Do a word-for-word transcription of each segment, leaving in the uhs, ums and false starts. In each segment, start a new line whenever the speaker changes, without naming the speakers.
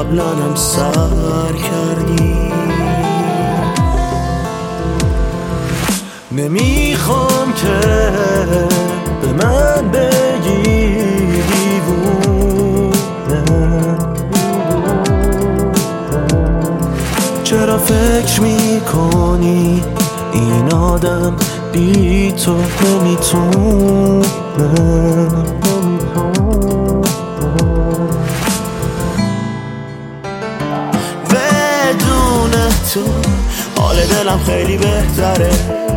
قبلنم سر کردی. نمیخوام که به من بگی دیوونه، چرا فکر میکنی این آدم بی تو نمیتونه. بدون تو حال دلم خیلی بهتره،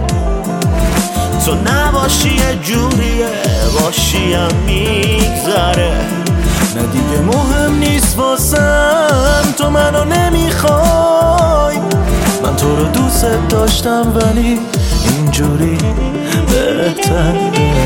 تو نباشی یه جوریه، باشیم میگذره. نه دیگه مهم نیست واسم تو منو نمیخوای، من تو رو دوست داشتم ولی اینجوری بهتره.